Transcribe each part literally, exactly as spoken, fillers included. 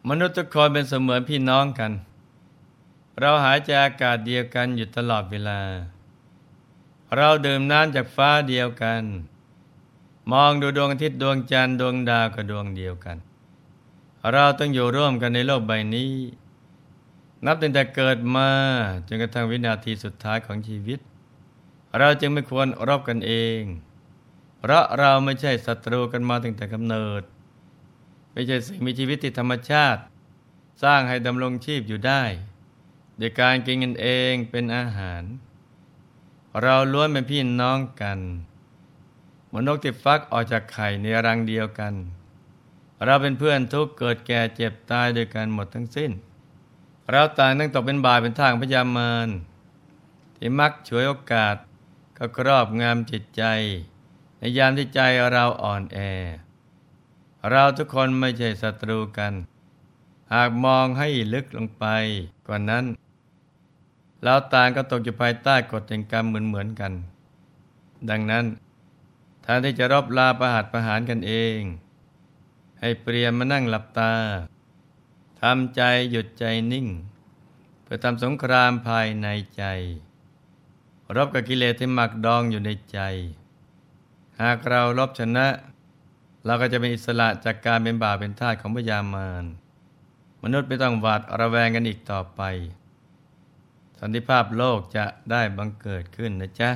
มนุษย์ทุกคนเป็นเสมือนพี่น้องกัน เราหายใจอากาศเดียวกันอยู่ตลอดเวลา เราดื่มน้ำจากฟ้าเดียวกัน มองดูดวงอาทิตย์ดวงจันทร์ดวงดาวก็ดวงเดียวกัน เราต้องอยู่ร่วมกันในโลกใบนี้ นับตั้งแต่เกิดมาจนกระทั่งวินาทีสุดท้ายของชีวิต เราจึงไม่ควรรบกันเอง เพราะเราไม่ใช่ศัตรูกันมาตั้งแต่กำเนิด ไม่ใช่สิ่งมีชีวิตที่ธรรมชาติสร้างให้ดำรงชีพอยู่ได้โดยการกินกันเองเป็นอาหาร เราล้วนเป็นพี่น้องกันเหมือนนกที่ฟักออกจากไข่ในรังเดียวกัน เราเป็นเพื่อนทุกเกิดแก่เจ็บตายด้วยกันหมดทั้งสิ้น เราต่างต้องตกเป็นบ่ายเป็นทางพยามารที่มักฉวยโอกาสก็ครอบงำจิตใจในยามที่ใจเราอ่อนแอ เราทุกคนไม่ใช่ศัตรูกัน หากมองให้ลึกลงไปกว่านั้นเราต่างก็ตกอยู่ภายใต้กฎแห่งกรรมเหมือนๆกัน ดังนั้นแทนที่จะรบลาประหัตประหารกันเองให้เปลี่ยนมานั่งหลับตาทำใจหยุดใจนิ่งเพื่อทำสงครามภายในใจรบกับกิเลสที่หมักดองอยู่ในใจ หากเรารบชนะเราก็จะเป็นอิสระจากการเป็นบ่าวเป็นทาสของพยามารมนุษย์ไม่ต้องหวาดระแวงกันอีกต่อไปสันติภาพโลกจะได้บังเกิดขึ้นนะจ๊ะ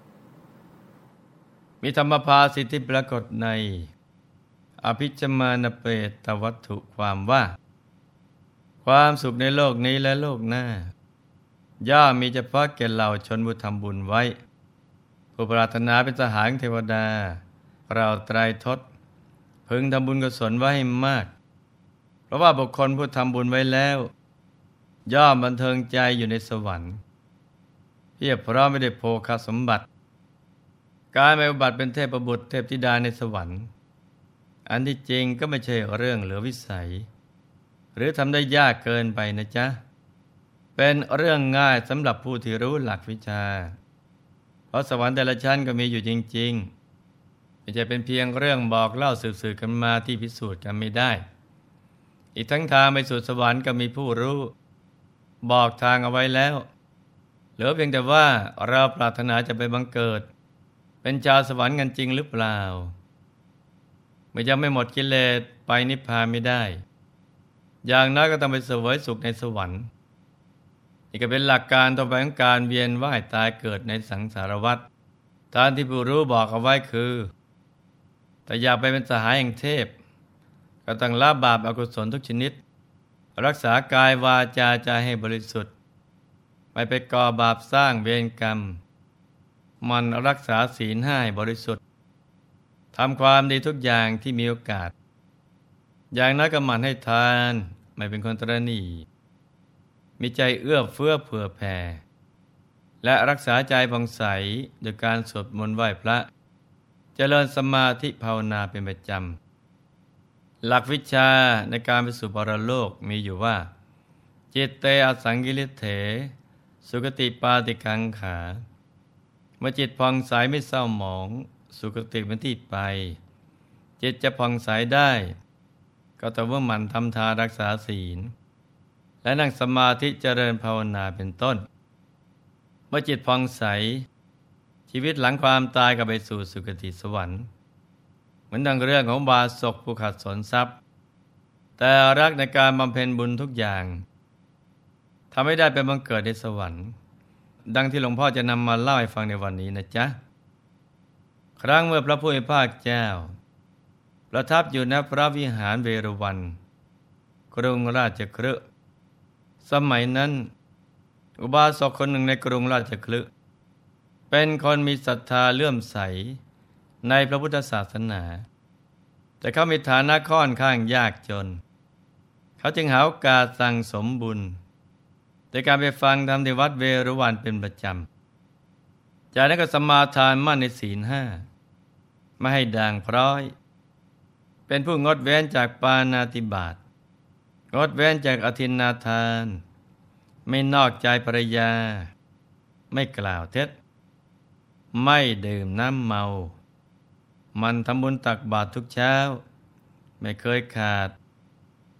มีธรรมภาสิทธิปรากฏในอภิชมานเปตวัตถุความว่าความสุขในโลกนี้และโลกหน้าย่อมมีเฉพาะแก่เหล่าชนผู้ทำบุญไว้ผู้ปรารถนาเป็นทหารเทวดาเราไตรทศพึงทำบุญกุศลไว้ให้มากเพราะว่าบุคคลผู้ทำบุญไว้แล้วย่อมบันเทิงใจอยู่ในสวรรค์เพียบพร้อมไปด้วยโภคสมบัติการไม่อุบัติเป็นเทพบุตรเทพธิดาในสวรรค์อันที่จริงก็ไม่ใช่เรื่องเหลือวิสัยหรือทำได้ยากเกินไปนะจ๊ะเป็นเรื่องง่ายสำหรับผู้ที่รู้หลักวิชาเพราะสวรรค์แต่ละชั้นก็มีอยู่จริงๆไม่ใช่เป็นเพียงเรื่องบอกเล่าสืบๆกันมาที่พิสูจน์กันไม่ได้อีกทั้งทางไปสู่สวรรค์ก็มีผู้รู้บอกทางเอาไว้แล้วเหลือเพียงแต่ว่าเราปรารถนาจะไปบังเกิดเป็นชาวสวรรค์กันจริงหรือเปล่าเมื่อยังไม่หมดกิเลสไปนิพพานไม่ได้อย่างน้อยก็ต้องไปเสวยสุขในสวรรค์นี่ก็เป็นหลักการต่อไปของการเวียนว่ายตายเกิดในสังสารวัฏตามที่ผู้รู้บอกเอาไว้คือแต่อยากไปเป็นสหายแห่งเทพก็ต้องละบาปอกุศลทุกชนิดรักษากายวาจาใจให้บริสุทธิ์ไม่ไปก่อบาปสร้างเวรกรรมมันรักษาศีลห้าให้บริสุทธิ์ทำความดีทุกอย่างที่มีโอกาสอย่างน้อยก็หมั่นให้ทานไม่เป็นคนตระหนี่มีใจเอื้อเฟื้อเผื่อแผ่และรักษาใจผ่องใสโดยการสวดมนต์ไหว้พระเจริญสมาธิภาวนาเป็นประจำหลักวิชาในการไปสู่ปรโลกมีอยู่ว่าจิตเตอสังกิริเถสุคติปาติกังขาเมื่อจิตผ่องใสไม่เศร้าหมองสุคติเป็นที่ไปจิตจะผ่องใสได้ก็แต่ว่ามันทำทานรักษาศีลและนั่งสมาธิเจริญภาวนาเป็นต้นเมื่อจิตผ่องใสชีวิตหลังความตายก็ไปสู่สุคติสวรรค์เหมือนดังเรื่องของบาศกผู้ขัดสนทรัพย์แต่รักในการบำเพ็ญบุญทุกอย่างทำให้ได้เป็นบังเกิดในสวรรค์ดังที่หลวงพ่อจะนำมาเล่าให้ฟังในวันนี้นะจ๊ะครั้งเมื่อพระผู้มีพระภาคเจ้าประทับอยู่ณพระวิหารเวรุวันกรุงราชคฤห์สมัยนั้นอุบาสกคนหนึ่งในกรุงราชคฤห์เป็นคนมีศรัทธาเลื่อมใสในพระพุทธศาสนาแต่เขามีฐานะค่อนข้างยากจนเขาจึงหาโอกาสสั่งสมบุญโดยการไปฟังธรรมที่วัดเวรุวันเป็นประจำจากนั้นก็สมาทานมั่นในศีลห้าไม่ให้ด่างพร้อยเป็นผู้งดเว้นจากปาณาติบาตงดเว้นจากอทินนาทานไม่นอกใจภรรยาไม่กล่าวเท็จไม่ดื่มน้ำเมามันทำบุญตักบาตรทุกเช้าไม่เคยขาด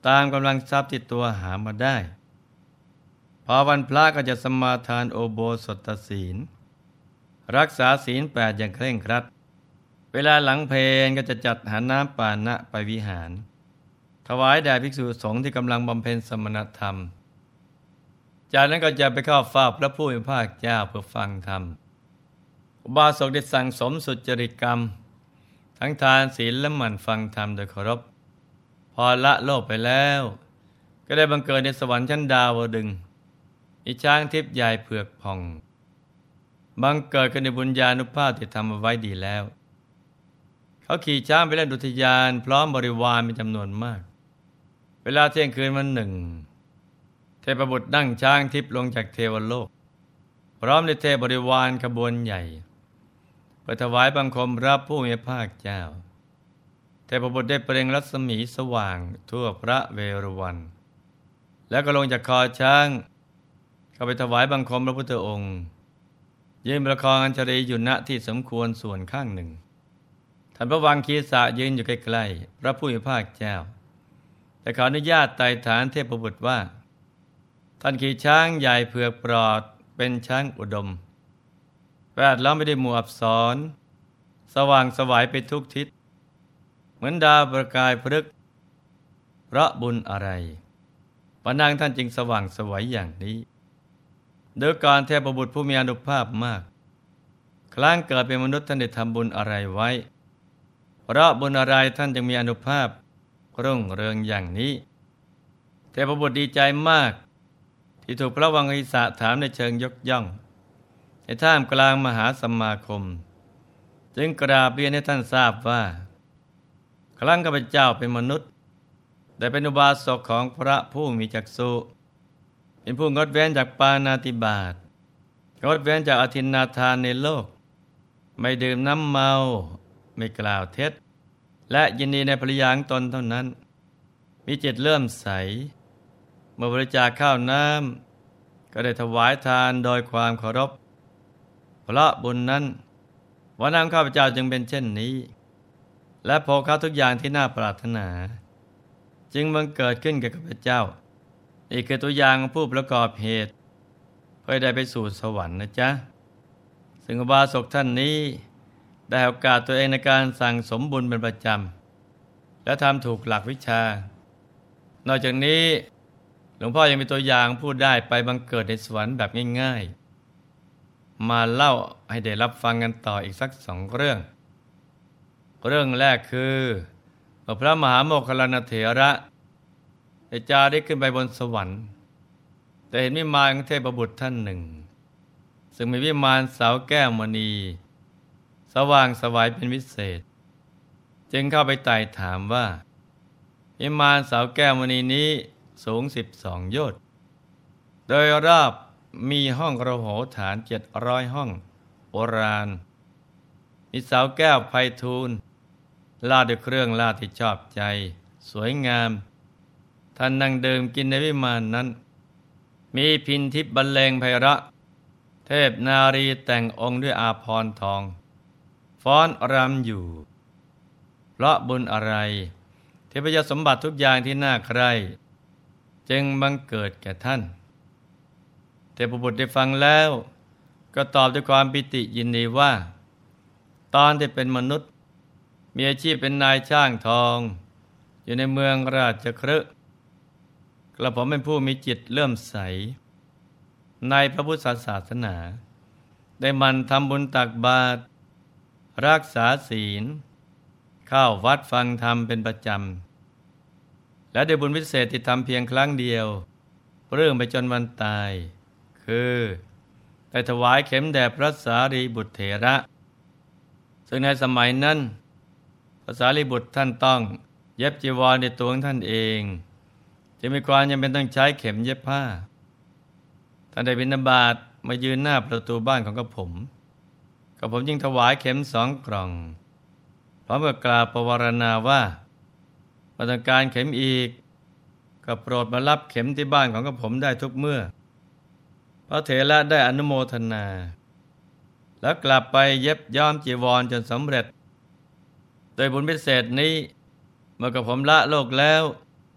ตามกำลังทรัพย์ที่ตัวหามาได้พอวันพระก็จะสมาทานโอโบสถศีลรักษาศีลแปดอย่างเคร่งครัดเวลาหลังเพลก็จะจัดหาน้ำปานะไปวิหารถวายแด่ภิกษุสงฆ์ที่กำลังบำเพ็ญสมณธรรมจากนั้นก็จะไปเข้าเฝ้าพระผู้มีพระภาคเจ้าเพื่อฟังธรรมอุบาสกได้สั่งสมสุจริตกรรมทั้งทานศีลและหมั่นฟังธรรมโดยเคารพพอละโลกไปแล้วก็ได้บังเกิดในสวรรค์ชั้นดาวดึงส์มีช้างทิพย์ใหญ่เผือกผ่องบังเกิดกันในบุญญาณุภาพที่ทำเอาไว้ดีแล้วเขาขี่ช้างไปเล่นอุทยานพร้อมบริวารเป็นจำนวนมากเวลาเที่ยงคืนวันหนึ่งเทพบุตรนั่งช้างทิพย์ลงจากเทวโลกพร้อมด้วยเทพบริวารขบวนใหญ่เพื่อถวายบังคมรับผู้มีพระภาคเจ้าเทพบุตรได้เปล่งรัศมีสว่างทั่วพระเวรุวันแล้วก็ลงจากคอช้างเข้าไปถวายบังคมพระพุทธองค์ยืนประคองอัญชลีอยู่ณที่สมควรส่วนข้างหนึ่งท่านพระวังคีสะยืนอยู่ใกล้ๆพระผู้มีพระภาคเจ้าแต่ขออนุญาตไต่ถามเทพบุตรว่าท่านขี่ช้างใหญ่เผือกปลอดเป็นช้างอุดมแวดล้อมไปด้วยหมู่อัปสรสว่างไสวไปทุกทิศเหมือนดาวประกายพฤกษ์เพราะบุญอะไรพระนางท่านจึงสว่างไสวอย่างนี้โดยการเทพบุตรผู้มีอานุภาพมากครั้งเกิดเป็นมนุษย์ท่านได้ทำบุญอะไรไว้เพราะบุญอะไรท่านจึงมีอานุภาพรุ่งเรืองอย่างนี้เทพบุตรดีใจมากที่ถูกพระวังคีสะถามในเชิงยกย่องในท่ามกลางมหาสมาคมจึงกราบเรียนให้ท่านทราบว่าครั้งข้าพเจ้าเป็นมนุษย์แต่เป็นอุบาสกของพระผู้มีจักษุเป็นผู้งดเว้นจากปาณาติบาตงดเว้นจากอทินนาทานในโลกไม่ดื่มน้ำเมาไม่กล่าวเท็จและยินดีในภริยาของตนเท่านั้นมีจิตเลื่อมใสเมื่อบริจาคข้าวน้ำก็ได้ถวายทานโดยความเคารพเพราะบุญนั้นวันนั้นข้าพเจ้าจึงเป็นเช่นนี้และโภคะทุกอย่างที่น่าปรารถนาจึงบังเกิดขึ้นแก่ข้าพเจ้านี่คือตัวอย่างของผู้ประกอบเหตุเพื่อได้ไปสู่สวรรค์นะจ๊ะซึ่งอุบาสกท่านนี้ได้โอกาสตัวเองในการสั่งสมบุญเป็นประจำและทำถูกหลักวิชานอกจากนี้หลวงพ่อยังมีตัวอย่างผู้ได้ไปบังเกิดในสวรรค์แบบง่ายๆมาเล่าให้ได้รับฟังกันต่ออีกสักสองเรื่องเรื่องแรกคือพระมหาโมคคัลลานเถระได้จาริกขึ้นไปบนสวรรค์แต่เห็นวิมานของเทพบุตรท่านหนึ่งซึ่งมีวิมานเสาแก้วมณีสว่างไสวเป็นวิเศษจึงเข้าไปไต่ถามว่าวิมานเสาแก้วมณีนี้สูงสิบสองโยชน์โดยรอบมีห้องระโหฐานเจ็ดร้อยห้องโบราณมีเสาแก้วไพฑูรย์ลาดด้วยเครื่องลาดที่ชอบใจสวยงามท่านนั่งดื่มกินในวิมานนั้นมีพินทิพย์บรรเลงไพเราะเทพนารีแต่งองค์ด้วยอาภรณ์ทองฟ้อนรำอยู่เพราะบุญอะไรเทพยสมบัติทุกอย่างที่น่าใคร่จึงบังเกิดแก่ท่านเทพบุตรได้ฟังแล้วก็ตอบด้วยความปิติยินดีว่าตอนที่เป็นมนุษย์มีอาชีพเป็นนายช่างทองอยู่ในเมืองราชคฤห์กระผมเป็นผู้มีจิตเลื่อมใสในพระพุทธศาสนาได้หมั่นทำบุญตักบาตรรักษาศีลเข้าวัดฟังธรรมเป็นประจำและได้บุญพิเศษที่ทำเพียงครั้งเดียวเรื่องไปจนวันตายคือได้ถวายเข็มแด่พระสารีบุตรเถระซึ่งในสมัยนั้นพระสารีบุตรท่านต้องเย็บจีวรในตัวของท่านเองจึงมีความจำเป็นต้องใช้เข็มเย็บผ้าท่านได้บิณฑบาตมายืนหน้าประตูบ้านของกระผมกระผมจึงถวายเข็มสองกล่องพร้อมกับกล่าวประวารณาว่าเมื่อต้องการเข็มอีกก็โปรดมารับเข็มที่บ้านของกระผมได้ทุกเมื่อพระเถระได้อนุโมทนาแล้วกลับไปเย็บย้อมจีวรจนสำเร็จโดยบุญพิเศษนี้เมื่อกระผมละโลกแล้ว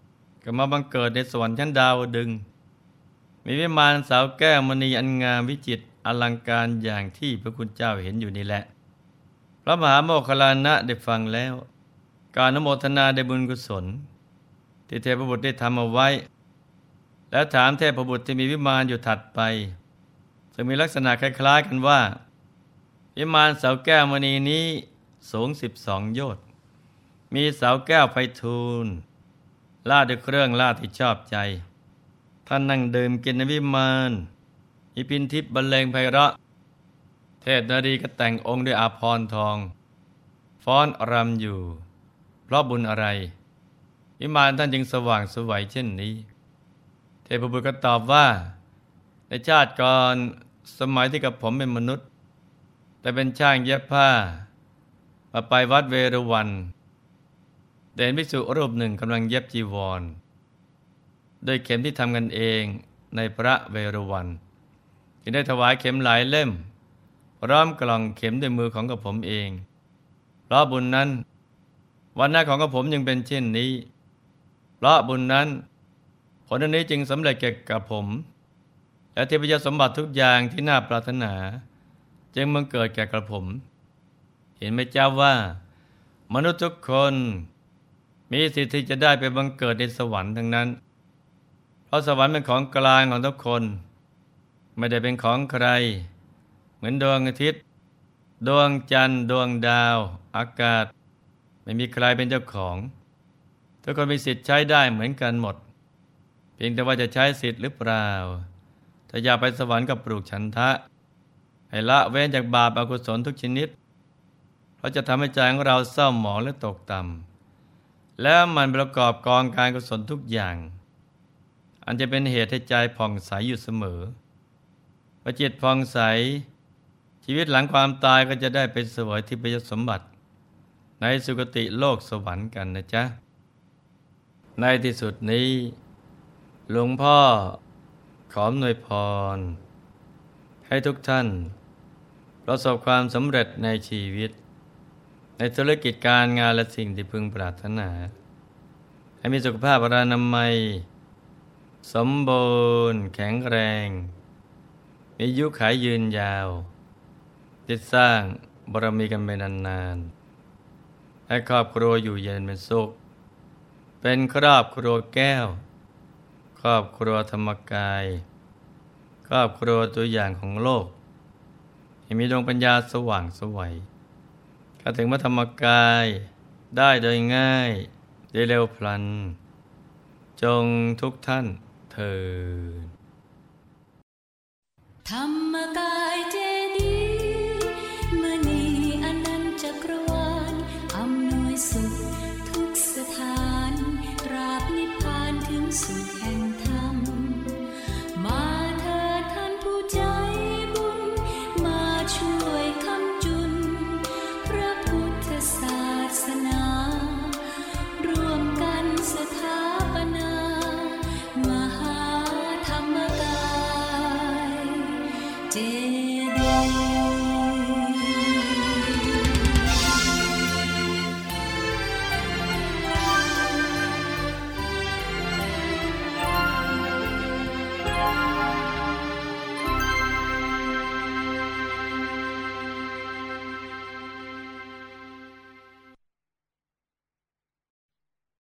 ก็มาบังเกิดในสวรรค์ชั้นดาวดึงส์มีวิมานเสาแก้วมณีอันงามวิจิตรอลังการอย่างที่พระคุณเจ้าเห็นอยู่นี่แหละพระมหาโมคคัลลานะได้ฟังแล้วการอนุโมทนาได้บุญกุศลที่เทพบุตรได้ทำเอาไว้แล้วถามเทพบุตรที่มีวิมานอยู่ถัดไปซึ่งมีลักษณะคล้ายๆกันว่าวิมานเสาแก้วมณีนี้สูงสิบสองโยชน์มีเสาแก้วไพฑูรย์ลาดด้วยเครื่องลาดที่ชอบใจท่านนั่งดื่มกินในวิมานมีพิณทิพย์บรรเลงไพเราะเทพนารีก็แต่งองค์ด้วยอาภรณ์ทองฟ้อนรำอยู่เพราะบุญอะไรวิมานท่านจึงสว่างสวยเช่นนี้เทพบุตรก็ตอบว่าในชาติก่อนสมัยที่กับผมเป็นมนุษย์แต่เป็นช่างเย็บผ้ามาไปวัดเวรุวันเห็นภิกษุรูปหนึ่งกำลังเย็บจีวรโดยเข็มที่ทำกันเองในพระเวรุวันจึงได้ถวายเข็มหลายเล่มพร้อมกล่องเข็มด้วยมือของกระผมเองเพราะบุญนั้นวันหน้าของกระผมยังเป็นเช่นนี้เพราะบุญนั้นผลอันนี้จึงสำเร็จแก่กับผมและเทพยสมบัติทุกอย่างที่น่าปรารถนาจึงบังเกิดแก่กระผมเห็นไหมเจ้าว่ามนุษย์ทุกคนมีสิทธิ์ที่จะได้ไปบังเกิดในสวรรค์ทั้งนั้นเพราะสวรรค์เป็นของกลางของทุกคนไม่ได้เป็นของใครเหมือนดวงอาทิตย์ดวงจันทร์ดวงดาวอากาศไม่มีใครเป็นเจ้าของทุกคนมีสิทธิ์ใช้ได้เหมือนกันหมดเพียงแต่ว่าจะใช้สิทธิ์หรือเปล่าถ้าอยากไปสวรรค์กับปลูกฉันทะให้ละเว้นจากบาปอกุศลทุกชนิดเพราะจะทำให้ใจของเราเศร้าหมองและตกต่ำแล้วมันประกอบกองการกุศลทุกอย่างอันจะเป็นเหตุให้ใจผ่องใสอยู่เสมอพอจิตผ่องใสชีวิตหลังความตายก็จะได้ไปเสวยทิพยสมบัติในสุคติโลกสวรรค์กันนะจ๊ะในที่สุดนี้หลวงพ่อขออำนวยพรให้ทุกท่านประสบความสำเร็จในชีวิตในธุรกิจการงานและสิ่งที่พึงปรารถนาให้มีสุขภาพอนามัยสมบูรณ์แข็งแรงมีอายุขัยยืนยาวที่สร้างบารมีกันไปนานๆให้ครอบครัวอยู่เย็นเป็นสุขเป็นครอบครัวแก้วครอบครัวธรรมกายครอบครัวตัวอย่างของโลกให้มีดวงปัญญาสว่างไสวเข้าถึงพระธรรมกายได้โดยง่ายได้เร็วพลันจงทุกท่านเถิดธรรมกายเจดีย์มณีอนันต์จักรวาลอำนวยสุขทุกสถานตราบนิพพานถึงสุข